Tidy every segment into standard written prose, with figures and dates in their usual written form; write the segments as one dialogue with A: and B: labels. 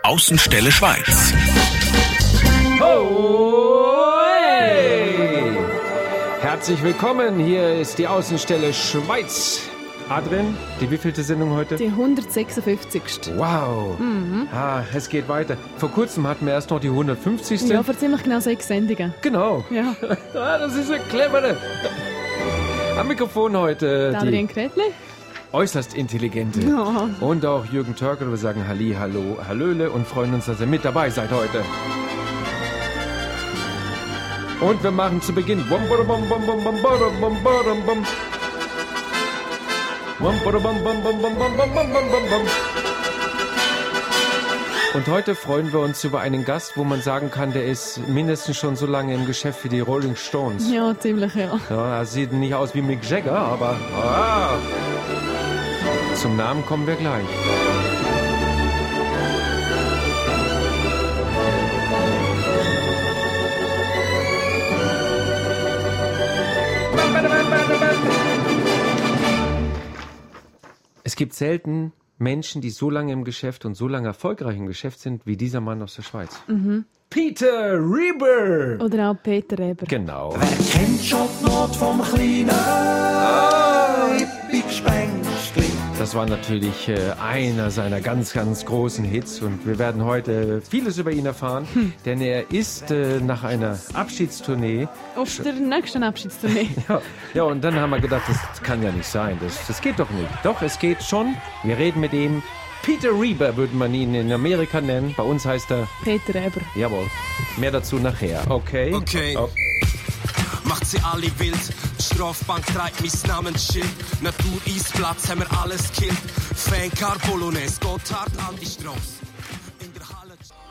A: Außenstelle Schweiz.
B: Oh, hey. Herzlich willkommen, hier ist die Außenstelle Schweiz. Adrian, die wievielte Sendung heute?
C: Die 156.
B: Wow, es geht weiter. Vor kurzem hatten wir erst noch die 150.
C: Ja, vor ziemlich genau 6 Sendungen.
B: Genau.
C: Ja.
B: Das ist eine clevere. Am Mikrofon heute
C: Adrian Kretli.
B: Äußerst intelligente.
C: Ja.
B: Und auch Jürgen Törker. Wir sagen Halli, Hallo, Hallöle und freuen uns, dass ihr mit dabei seid heute. Und wir machen zu Beginn. Und heute freuen wir uns über einen Gast, wo man sagen kann, der ist mindestens schon so lange im Geschäft wie die Rolling Stones.
C: Ja, ziemlich, ja.
B: Ja, er sieht nicht aus wie Mick Jagger, aber zum Namen kommen wir gleich. Es gibt selten Menschen, die so lange im Geschäft und so lange erfolgreich im Geschäft sind, wie dieser Mann aus der Schweiz. Peter Rieber!
C: Oder auch Peter Eber.
B: Genau.
D: Wer kennt schon die Not vom kleinen Hippie-Gespenstli?
B: Das war natürlich einer seiner ganz, ganz großen Hits und wir werden heute vieles über ihn erfahren, denn er ist nach einer Abschiedstournee...
C: Auf der nächsten Abschiedstournee.
B: Ja, und dann haben wir gedacht, das kann ja nicht sein, das geht doch nicht. Doch, es geht schon. Wir reden mit ihm. Peter Rieber würde man ihn in Amerika nennen. Bei uns heißt er...
C: Peter Eber.
B: Jawohl. Mehr dazu nachher. Okay.
E: Okay.
B: Oh.
E: Macht sie alle wild. Die Strafbank trägt mein Namensschild. Natur-Eisplatz haben wir alles killt. Fancar Polonaise geht hart an die Straße. In der Halle.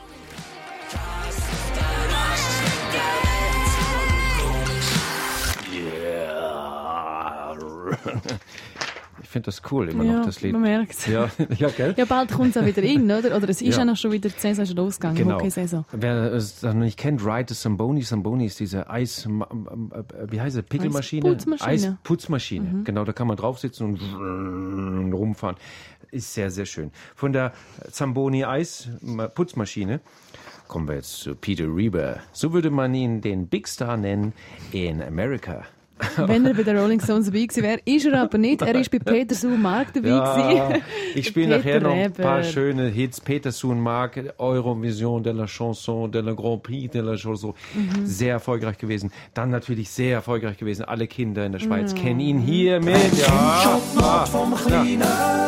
B: Ich finde das cool, immer noch das Lied.
C: Man merkt es.
B: Ja, gell?
C: Ja, bald kommt es auch wieder in, oder? Oder es ist
B: Ja.
C: ja noch schon wieder die Saison schon losgegangen,
B: Genau.
C: Hockey-Saison.
B: Wer es noch nicht kennt, Ride the Zamboni. Zamboni ist diese wie heißt es, Pickelmaschine?
C: Eisputzmaschine.
B: Eisputzmaschine. Genau, da kann man drauf sitzen und rumfahren. Ist sehr, sehr schön. Von der Zamboni Eisputzmaschine kommen wir jetzt zu Peter Rieber. So würde man ihn den Big Star nennen in Amerika.
C: Wenn er bei den Rolling Stones dabei gewesen wäre, ist er aber nicht. Er ist bei Peter Suhr-Mark dabei gewesen.
B: Ich spiele nachher noch ein
C: Peter
B: paar
C: Eber.
B: schöne Hits. Peter Suhr-Mark, Eurovision de la Chanson, de la Grand Prix de la Chanson. Sehr erfolgreich gewesen. Dann natürlich sehr erfolgreich gewesen. Alle Kinder in der Schweiz kennen ihn hier mit.
D: Schon die Not vom kleinen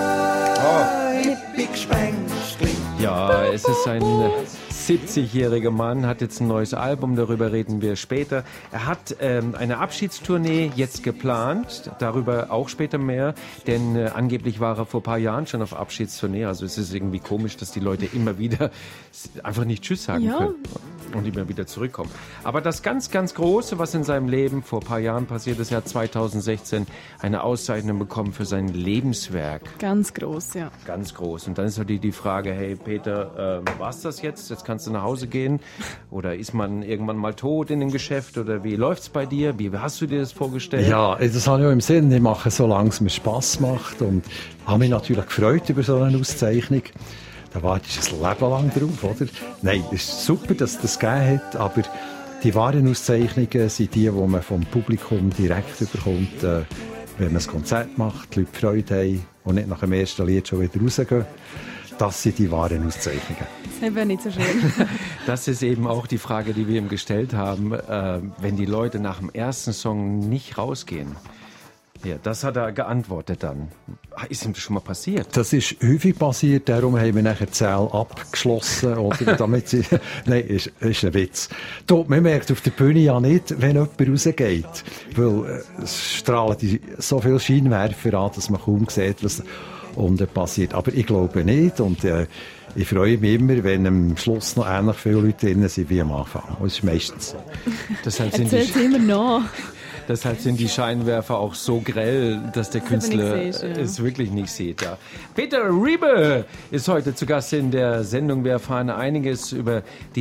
D: Hippie-Gespenstli?
B: Ja, es ist ein 70-jähriger Mann, hat jetzt ein neues Album, darüber reden wir später. Er hat eine Abschiedstournee jetzt geplant, darüber auch später mehr, denn angeblich war er vor ein paar Jahren schon auf Abschiedstournee, also es ist irgendwie komisch, dass die Leute immer wieder einfach nicht Tschüss sagen
C: Ja.
B: können und immer wieder zurückkommen. Aber das ganz, ganz Große, was in seinem Leben vor ein paar Jahren passiert ist, er hat 2016 eine Auszeichnung bekommen für sein Lebenswerk.
C: Ganz gross, ja.
B: Ganz groß. Und dann ist natürlich die Frage, hey Peter, war's das jetzt? Jetzt kannst du nach Hause gehen? Oder ist man irgendwann mal tot in dem Geschäft? Oder wie läuft's bei dir? Wie hast du dir das vorgestellt?
F: Ja, das habe ich auch im Sinn. Ich mache, solange es mir Spass macht. Und habe mich natürlich gefreut über so eine Auszeichnung. Da wartest du ein Leben lang drauf, oder? Nein, es ist super, dass es das gegeben hat, aber die wahren Auszeichnungen sind die man vom Publikum direkt bekommt, wenn man ein Konzert macht, die Leute Freude haben und nicht nach dem ersten Lied schon wieder rausgehen. Das sind die wahren Auszeichnungen.
C: Das wäre nicht so schön.
B: Das ist eben auch die Frage, die wir ihm gestellt haben. Wenn die Leute nach dem ersten Song nicht rausgehen. Ja, das hat er geantwortet dann. Ist ihm das schon mal passiert?
F: Das ist häufig passiert, darum haben wir nachher die Säle abgeschlossen. Oder, damit sie, nein, ist ein Witz. Man merkt auf der Bühne ja nicht, wenn jemand rausgeht. Weil es strahlen so viele Scheinwerfer an, dass man kaum sieht, was unten passiert. Aber ich glaube nicht. Und ich freue mich immer, wenn am Schluss noch ähnlich viele Leute drin sind wie am Anfang. Das ist meistens so.
B: Deshalb sind
C: Erzählt sie immer noch.
B: Deshalb sind die Scheinwerfer auch so grell, dass der Künstler es wirklich nicht sieht. Ja. Peter Rieber ist heute zu Gast in der Sendung. Wir erfahren einiges über diesen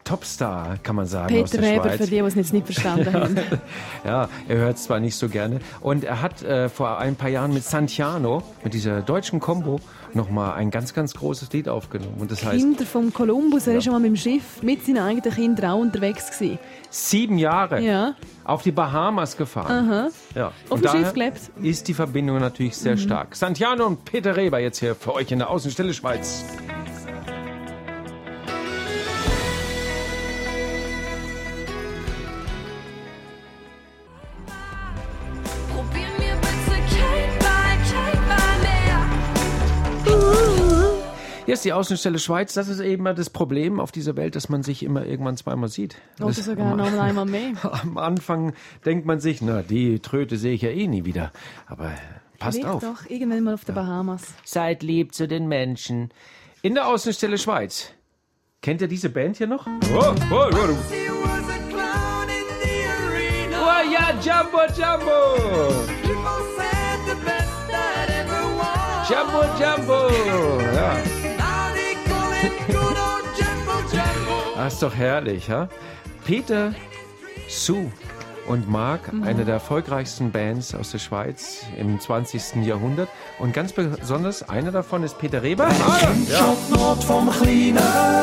B: Topstar, kann man sagen, aus
C: Peter
B: der
C: Reber,
B: Schweiz.
C: für die es jetzt nicht verstanden haben.
B: Ja, er hört es zwar nicht so gerne. Und er hat vor ein paar Jahren mit Santiano, mit dieser deutschen Combo, nochmal ein ganz, ganz großes Lied aufgenommen. Und das heißt,
C: Kinder vom Kolumbus, er ist schon mal mit dem Schiff mit seinen eigenen Kindern auch unterwegs gewesen.
B: 7 Jahre
C: Ja.
B: auf die Bahamas gefahren.
C: Aha.
B: Ja.
C: Auf
B: Und
C: dem Schiff
B: daher
C: gelebt.
B: ist die Verbindung natürlich sehr stark. Santiano und Peter Reber jetzt hier für euch in der Außenstelle Schweiz.
A: Probier mir bitte kein mehr.
B: Hier ist die Außenstelle Schweiz. Das ist eben das Problem auf dieser Welt, dass man sich immer irgendwann zweimal sieht.
C: Oder sogar noch einmal mehr.
B: Am Anfang denkt man sich, na, die Tröte sehe ich ja eh nie wieder. Aber passt
C: Vielleicht
B: auf.
C: doch, irgendwann mal auf den Bahamas.
B: Seid lieb zu den Menschen. In der Außenstelle Schweiz. Kennt ihr diese Band hier noch? Oh ja, Jumbo Jumbo! Jumbo Jumbo! Ja. Das ist doch herrlich, ja? Peter, Sue und Mark, eine der erfolgreichsten Bands aus der Schweiz im 20. Jahrhundert. Und ganz besonders, einer davon ist Peter Reber.
D: Schon die Not vom kleinen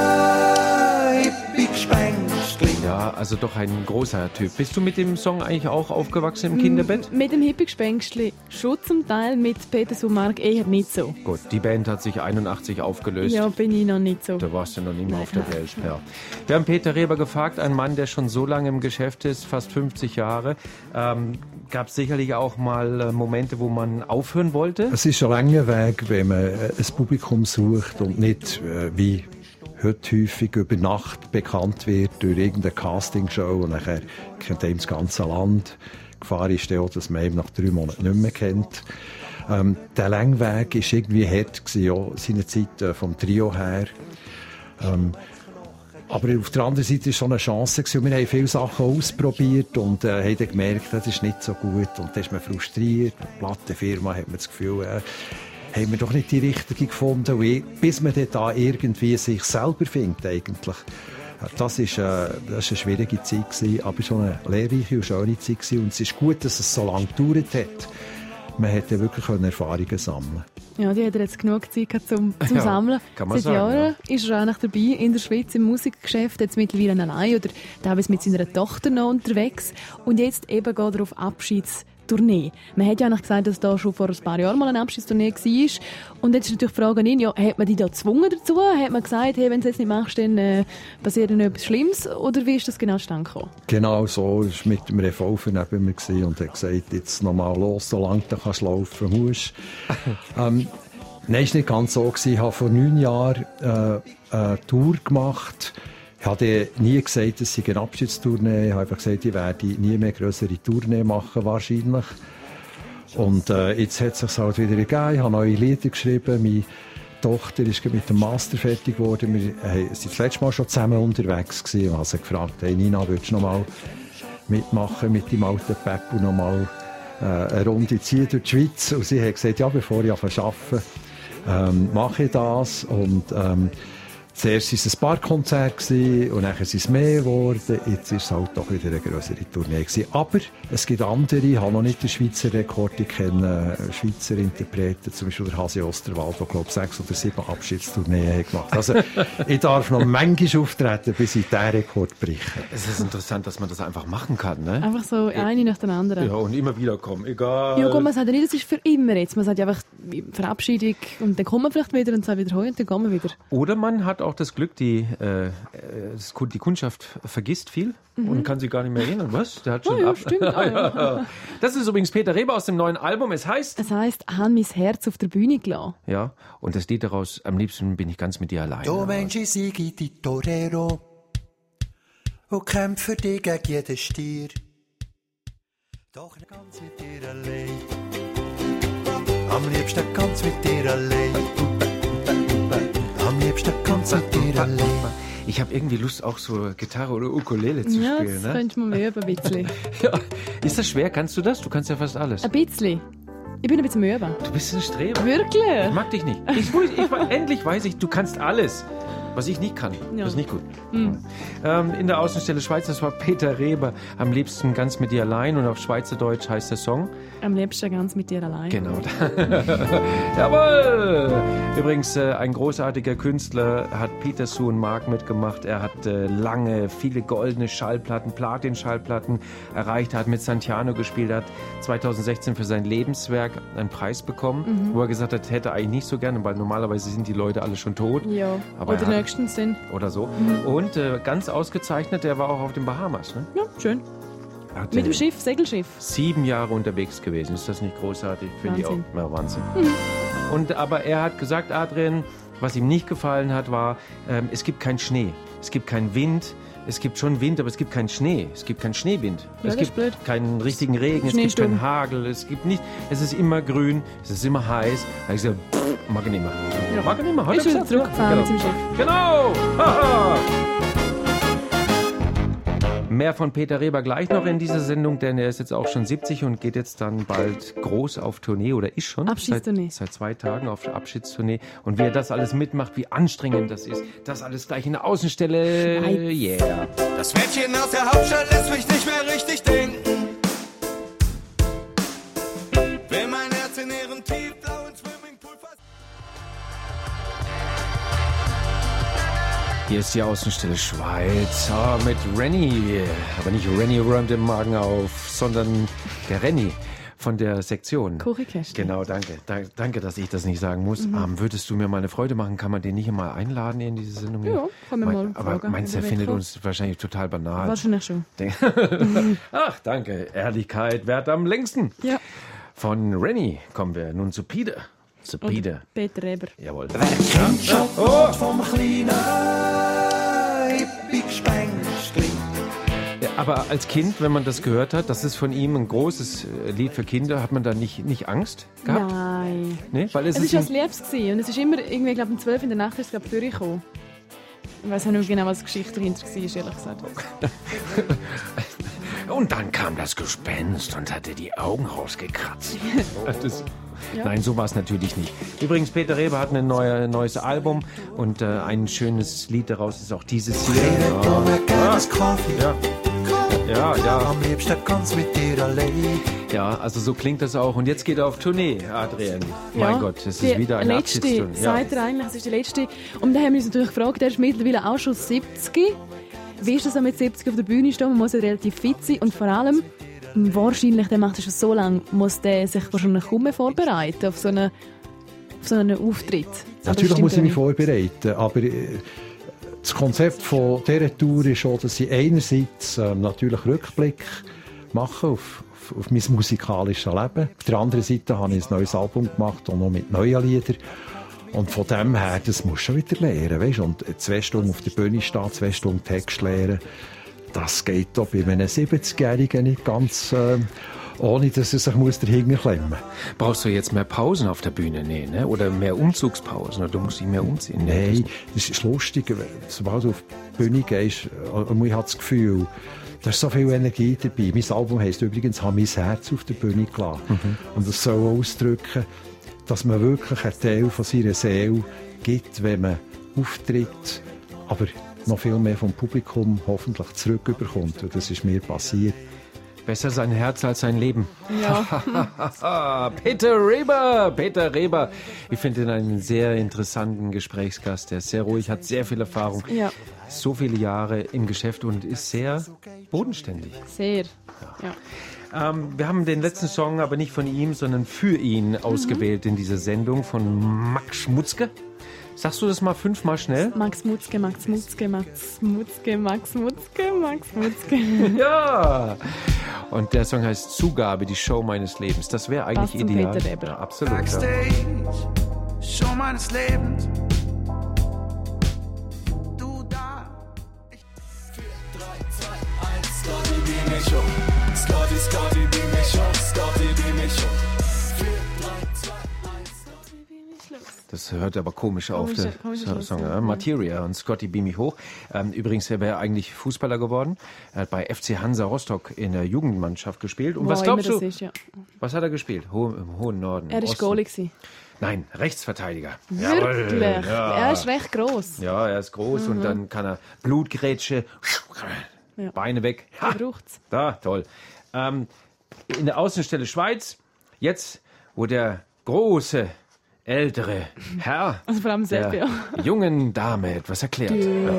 D: Hippie-Gespenstli.
B: Ja, also doch ein großer Typ. Bist du mit dem Song eigentlich auch aufgewachsen im Kinderbett?
C: Mit dem Hippie-Gespenstli schon zum Teil, mit Peter Sumark eher nicht so.
B: Gut, die Band hat sich 81 aufgelöst.
C: Ja, bin ich noch nicht so.
B: Da warst du noch nie mehr auf der Welt. Ja. Wir haben Peter Reber gefragt, ein Mann, der schon so lange im Geschäft ist, fast 50 Jahre. Gab es sicherlich auch mal Momente, wo man aufhören wollte?
F: Es ist ein langer Weg, wenn man ein Publikum sucht und nicht wie heute häufig über Nacht bekannt wird durch irgendeine Castingshow und nachher kennt einem das ganze Land. Die Gefahr ist ja auch, dass man eben nach 3 Monaten nicht mehr kennt. Der lange Weg war irgendwie hart gewesen, auch seine Zeit vom Trio her. Aber auf der anderen Seite war es schon eine Chance gewesen. Wir haben viele Sachen ausprobiert und haben dann gemerkt, das ist nicht so gut. Und dann ist man frustriert. Mit der Plattenfirma hat man das Gefühl, haben wir doch nicht die richtige gefunden. Und bis man dann da irgendwie sich selber findet, eigentlich. Das war eine schwierige Zeit gewesen, aber schon eine lehrreiche und schöne Zeit gewesen. Und es ist gut, dass es so lange gedauert hat. Man hätte wirklich Erfahrungen sammeln.
C: Ja, die hat er jetzt genug Zeit gehabt zum Sammeln.
B: kann man
C: Seit
B: sagen,
C: Jahren ist er auch noch dabei in der Schweiz im Musikgeschäft, jetzt mittlerweile allein oder teilweise mit seiner Tochter noch unterwegs. Und jetzt eben geht er auf Abschiedstournee. Man hat ja eigentlich gesagt, dass da schon vor ein paar Jahren mal eine Abschiedstournee war. Und jetzt ist natürlich die Frage an ihn, ja, hat man die da gezwungen dazu? Hat man gesagt, hey, wenn du es jetzt nicht machst, dann passiert dann etwas Schlimmes? Oder wie ist das genau zustande gekommen?
F: Genau so, er war mit dem Revolver neben mir und hat gesagt, jetzt noch mal los, solange du kannst laufen musst. Nein, es war nicht ganz so. Ich habe vor 9 Jahren eine Tour gemacht. Ich habe nie gesagt, es sei eine Abschiedstournee. Ich habe einfach gesagt, ich werde nie mehr grössere Tournee machen, wahrscheinlich. Und jetzt hat es sich halt wieder gegeben. Ich habe neue Lieder geschrieben. Meine Tochter ist mit dem Master fertig geworden. Wir waren das letzte Mal schon zusammen unterwegs gewesen. Ich habe sie gefragt, hey Nina, willst du noch mal mitmachen mit dem alten Peppu noch mal eine Runde ziehen durch die Schweiz? Und sie hat gesagt, ja, bevor ich arbeite, mache ich das. Und zuerst war es ein paar Konzerte und dann ist es mehr geworden. Jetzt ist es halt doch wieder eine grössere Tournee gewesen. Aber es gibt andere, ich habe noch nicht den Schweizer Rekord, ich kenne Schweizer Interpreten, zum Beispiel der Hasi Osterwald, der glaube 6 oder 7 Abschiedstourneen gemacht hat. Also ich darf noch manchmal auftreten, bis ich diesen Rekord breche.
B: Es ist interessant, dass man das einfach machen kann, ne?
C: Einfach so eine nach der anderen.
B: Ja, und immer wieder kommen, egal.
C: Ja, gut, man sagt ja nicht, das ist für immer jetzt. Man sagt ja einfach Verabschiedung und dann kommen wir vielleicht wieder und sagen wieder «Hoi» und dann kommen wir wieder.
B: Oder man hat auch das Glück, die Kundschaft vergisst viel und kann sich gar nicht mehr erinnern. Was? Der hat schon
C: ja, stimmt. Ja.
B: Das ist übrigens Peter Reber aus dem neuen Album. Es heißt...
C: Es heisst «Han mein Herz auf der Bühne gelassen».
B: Ja, und das Lied daraus, am liebsten bin ich ganz mit dir allein.
D: Du Mensch, sei die Torero und kämpf für dich gegen jeden Stier. Doch nicht ganz mit dir allein. Am liebsten ganz mit dir allein. Am liebsten ganz mit dir allein.
B: Ich habe irgendwie Lust, auch so Gitarre oder Ukulele zu
C: Ja,
B: spielen.
C: das
B: Ne?
C: könntest du mal üben, ein bisschen.
B: Ja. Ist das schwer? Kannst du das? Du kannst ja fast alles.
C: Ein bisschen. Ich bin ein bisschen müde.
B: Du bist ein Streber. Ich
C: Wirklich?
B: mag dich nicht. Endlich weiß ich, du kannst alles. Was ich nicht kann.
C: Ja.
B: Das ist nicht gut. In der Außenstelle Schweiz, das war Peter Reber. Am liebsten ganz mit dir allein. Und auf Schweizerdeutsch heißt der Song.
C: Am liebsten ganz mit dir allein.
B: Genau. Jawohl! Übrigens, ein großartiger Künstler hat Peter Sue und Mark mitgemacht. Er hat lange, viele goldene Schallplatten, Platin-Schallplatten erreicht. Er hat mit Santiano gespielt. Er hat 2016 für sein Lebenswerk einen Preis bekommen, wo er gesagt hat, hätte eigentlich nicht so gerne, weil normalerweise sind die Leute alle schon tot.
C: Ja,
B: Aber
C: oder nächstens sind.
B: oder so. Und ganz ausgezeichnet, der war auch auf den Bahamas. Ne?
C: Ja, schön.
B: Hat,
C: Mit dem Schiff, Segelschiff.
B: 7 Jahre unterwegs gewesen. Ist das nicht großartig? Finde ich auch.
C: Wahnsinn.
B: Ja, Wahnsinn. Aber er hat gesagt, Adrian, was ihm nicht gefallen hat, war, es gibt keinen Schnee. Es gibt keinen Wind. Es gibt schon Wind, aber es gibt keinen Schnee. Es gibt keinen Schneewind.
C: Ja,
B: es
C: das ist
B: gibt
C: blöd.
B: keinen richtigen Regen. Es gibt
C: Schneesturm.
B: keinen Hagel. Es gibt nicht. Es ist immer grün. Es ist immer heiß. Da habe ich gesagt, mag ich nicht mehr.
C: Ja.
B: Mag ich nicht mehr. Hat er
C: Ist wieder
B: gesagt,
C: zurückgefahren
B: ja.
C: mit seinem Schiff.
B: Genau! Haha. Mehr von Peter Reber gleich noch in dieser Sendung, denn er ist jetzt auch schon 70 und geht jetzt dann bald groß auf Tournee oder ist schon
C: Abschiedstournee.
B: seit 2 Tagen auf Abschiedstournee. Und wie er das alles mitmacht, wie anstrengend das ist, das alles gleich in der Außenstelle.
C: Schweiz.
B: Yeah.
E: Das Mädchen aus der Hauptstadt lässt mich nicht mehr richtig denken. Will mein Herz in ihren tiefblauen Swimmingpool
B: Hier ist die Außenstelle Schweiz mit Renny. Aber nicht Renny räumt den Magen auf, sondern der Renny von der Sektion.
C: Kuchenkästchen.
B: Genau, danke. Danke, dass ich das nicht sagen muss. Würdest du mir mal eine Freude machen? Kann man den nicht mal einladen in diese Sendung?
C: Ja, kann man mal
B: Aber
C: fragen,
B: meinst du,
C: ob
B: er
C: er
B: findet
C: mitkommt?
B: uns wahrscheinlich total banal?
C: Wahrscheinlich schon.
B: Ach, danke. Ehrlichkeit währt am längsten.
C: Ja.
B: Von Renny kommen wir nun zu Peter. Zu Peter.
C: Peter Reber.
B: Jawohl.
D: Kindschokolade vom kleinen Hippie-Gespenstli.
B: Ja, aber als Kind, wenn man das gehört hat, das ist von ihm ein großes Lied für Kinder, hat man da nicht Angst gehabt?
C: Nein.
B: Nee? Weil es
C: Es
B: ist
C: war was Liebes gewesen. Und es ist immer, irgendwie, ich glaube, um 12 in der Nacht ist es, glaube ich, durchgekommen. Ich weiß auch nicht genau, was die Geschichte dahinter war, ehrlich gesagt.
B: Und dann kam das Gespenst und hatte die Augen rausgekratzt.
C: Ja.
B: Nein, so war es natürlich nicht. Übrigens, Peter Reber hat ein neues Album und ein schönes Lied daraus ist auch dieses hier.
D: Gerne Kaffee.
B: Ja.
D: Am liebsten ganz mit dir allein.
B: Ja, also so klingt das auch. Und jetzt geht er auf Tournee, Adrian. Mein Gott, es ist wieder eine
C: letzte,
B: Abschiedstournee. Ja.
C: sagt er eigentlich, es ist die letzte. Und dann haben wir uns natürlich gefragt, er ist mittlerweile auch schon 70. Wie ist das so mit 70 auf der Bühne stehen? Man muss ja relativ fit sein. Und vor allem, wahrscheinlich, der macht das schon so lange, muss der sich wahrscheinlich kaum mehr vorbereiten auf so einen Auftritt. Aber
F: Natürlich
C: stimmt
F: muss ich
C: ja
F: mich
C: nicht.
F: vorbereiten, aber das Konzept von dieser Tour ist schon, dass ich einerseits natürlich Rückblick mache auf mein musikalisches Leben. Auf der anderen Seite habe ich ein neues Album gemacht, auch noch mit neuen Liedern. Und von dem her, das muss schon wieder lernen, weißt? Und 2 Stunden auf der Bühne stehen, 2 Stunden Text lernen, das geht doch bei einem 70-Jährigen nicht ganz, ohne dass er sich dahinter klemmen muss.
B: Brauchst du jetzt mehr Pausen auf der Bühne? Nee, ne? Oder mehr Umzugspausen? Oder du musst dich mehr umziehen?
F: Nein, das ist lustig, sobald du auf die Bühne gehst, ich habe das Gefühl, da ist so viel Energie dabei. Mein Album heisst übrigens, «Habe mein Herz auf der Bühne gelassen». Und das soll ausdrücken, dass man wirklich einen Teil von seiner Seele gibt, wenn man auftritt, aber noch viel mehr vom Publikum hoffentlich zurückbekommt. Und das ist mir passiert.
B: Besser sein Herz als sein Leben.
C: Ja.
B: Peter Reber. Ich finde ihn einen sehr interessanten Gesprächsgast. Der ist sehr ruhig, hat sehr viel Erfahrung.
C: Ja.
B: So viele Jahre im Geschäft und ist sehr bodenständig.
C: Sehr. Ja.
B: Wir haben den letzten Song aber nicht von ihm, sondern für ihn ausgewählt in dieser Sendung von Max Schmutzke. Sagst du das mal 5-mal schnell?
C: Max Mutzke, Max Mutzke, Max Mutzke, Max Mutzke, Max Mutzke.
B: Ja! Und der Song heißt Zugabe, die Show meines Lebens. Das wäre eigentlich
C: Passt zum
B: ideal.
C: Peter Reber.
B: Ja, absolut. Ja.
G: Backstage, Show meines Lebens. Du da. 4, 3, 2, 1, Scotty, beam mich hoch. Scotty, beam mich hoch. Scotty, beam mich hoch. 4, 3, 2, 1,
B: Das hört aber komisch auf, der
C: komischer
B: Song.
C: Schluss, ja.
B: Materia und Scotty Beam mich hoch. Übrigens, er wäre eigentlich Fußballer geworden. Er hat bei FC Hansa Rostock in der Jugendmannschaft gespielt. Und was glaubst du?
C: Das ist, ja.
B: Was hat er gespielt? Im hohen Norden.
C: Er war
B: Osten.
C: Goalie gewesen.
B: Nein, Rechtsverteidiger.
C: Wirklich?
B: Jawohl, ja.
C: Er ist recht gross.
B: Ja, er ist groß und dann kann er Blutgrätsche,
C: Ja.
B: Beine weg. Ha,
C: Er braucht's.
B: da, toll. In der Außenstelle Schweiz, jetzt, wo der große, ältere Herr
C: Also vor allem
B: der
C: Sepp, ja.
B: jungen Dame etwas erklärt.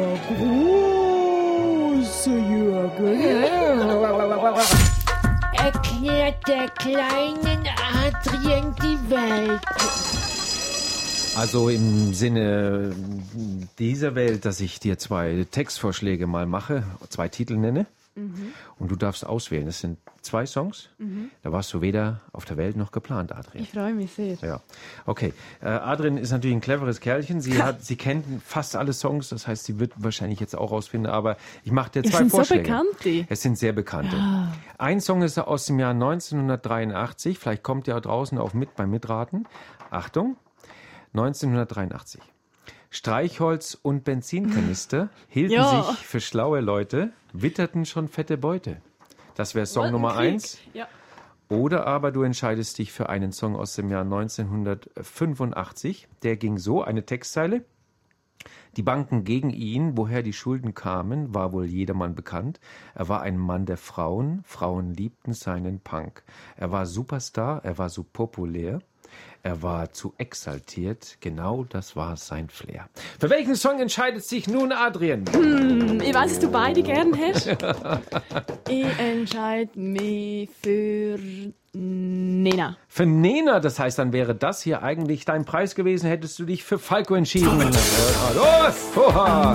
H: Erklärt der kleinen Adrien die Welt.
B: Also im Sinne dieser Welt, dass ich dir 2 Textvorschläge mal mache, 2 Titel nenne und du darfst auswählen. Das sind 2 Songs. Da warst du weder auf der Welt noch geplant, Adrien.
C: Ich freue mich sehr.
B: Ja, okay. Adrien ist natürlich ein cleveres Kerlchen. Sie kennt fast alle Songs, das heißt, sie wird wahrscheinlich jetzt auch rausfinden, aber ich mache dir 2
C: sind so
B: Vorschläge.
C: bekannte.
B: Es sind sehr bekannte. Ja. Ein Song ist aus dem Jahr 1983, vielleicht kommt ihr draußen auch mit beim Mitraten. Achtung, 1983. Streichholz und Benzinkanister hielten
C: Ja.
B: sich für schlaue Leute, witterten schon fette Beute. Das wäre Song
C: Was,
B: Nummer
C: Krieg?
B: 1.
C: Ja.
B: Oder aber du entscheidest dich für einen Song aus dem Jahr 1985. Der ging so, eine Textzeile. Die Banken gegen ihn, woher die Schulden kamen, war wohl jedermann bekannt. Er war ein Mann der Frauen, Frauen liebten seinen Punk. Er war Superstar, er war so populär. Er war zu exaltiert, genau das war sein Flair. Für welchen Song entscheidet sich nun Adrien?
C: Ich weiß, dass du beide gern hast. Ich entscheide mich für Nena.
B: Für Nena, das heißt, dann wäre das hier eigentlich dein Preis gewesen, hättest du dich für Falco entschieden. Los! Oha!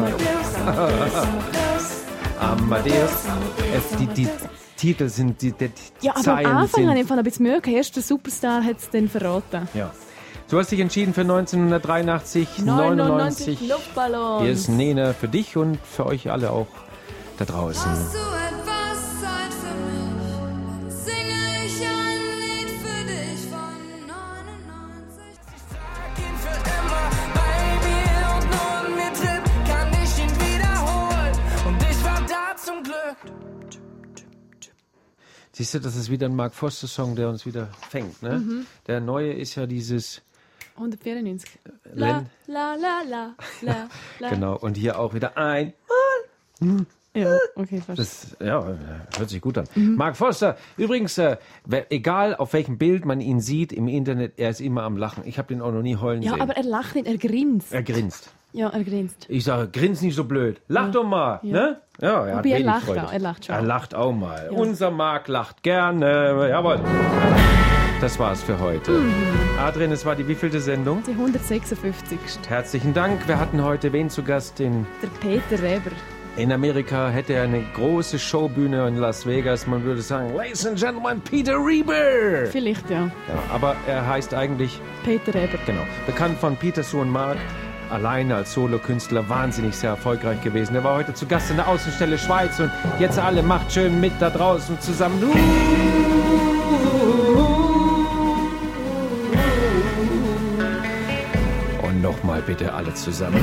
B: Amadeus. Die Titel sind, die
C: Ja, aber am
B: Zeilen
C: Anfang habe ich
B: sind...
C: ein bisschen Mühe gehabt. Erst der Superstar hat es dann verraten.
B: Ja. Du hast dich entschieden für 1983, 99.
C: Luftballons.
B: Hier ist Nena für dich und für euch alle auch da draußen.
A: Hast du etwas Zeit für mich? Singe ich ein Lied für dich von 99.
G: Sag ihn für immer bei mir und nur mit Tipp kann ich ihn wiederholen. Und ich war da zum Glück.
B: Siehst du, das ist wieder ein Mark Foster-Song, der uns wieder fängt. Ne? Der neue ist ja dieses...
C: 194.
B: Len-
C: La, la, la, la, la.
B: Genau, und hier auch wieder ein...
C: Ja, okay, fast.
B: Das, ja, hört sich gut an. Mark Foster, übrigens, egal auf welchem Bild man ihn sieht im Internet, er ist immer am Lachen. Ich habe den auch noch nie heulen
C: Ja,
B: sehen.
C: aber er lacht nicht, er grinst.
B: Er grinst.
C: Ja, er grinst.
B: Ich sage, grins nicht so blöd. Lach doch mal, ne? Ja, er hat
C: Wobei er
B: wenig
C: lacht
B: Freude.
C: auch, er lacht schon.
B: Er lacht auch mal. Unser Mark lacht gerne. Jawohl. Das war's für heute. Adrien, es war die wievielte Sendung?
C: Die 156.
B: Herzlichen Dank. Wir hatten heute wen zu Gast?
C: Der Peter Reber.
B: In Amerika hätte er eine große Showbühne in Las Vegas. Man würde sagen, Ladies and Gentlemen, Peter Reber.
C: Vielleicht, ja.
B: Ja, aber er heißt eigentlich,
C: Peter Reber.
B: genau, bekannt von Peters Sohn Mark, alleine als Solokünstler, wahnsinnig sehr erfolgreich gewesen. Er war heute zu Gast in der Außenstelle Schweiz und jetzt alle macht schön mit da draußen zusammen. Und nochmal bitte alle zusammen.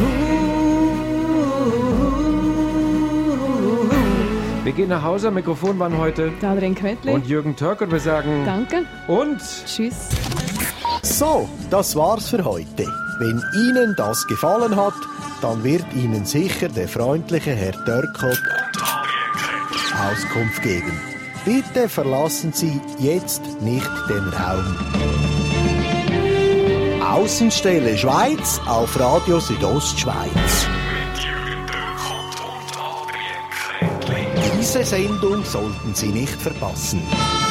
B: Wir gehen nach Hause, Mikrofon waren heute
C: Der Adrian Quettli.
B: und Jürgen Türk und wir sagen
C: Danke.
B: und...
C: Tschüss.
I: So, das war's für heute. Wenn Ihnen das gefallen hat, dann wird Ihnen sicher der freundliche Herr Dörkot Auskunft geben. Bitte verlassen Sie jetzt nicht den Raum. Außenstelle Schweiz auf Radio Südostschweiz. Diese Sendung sollten Sie nicht verpassen.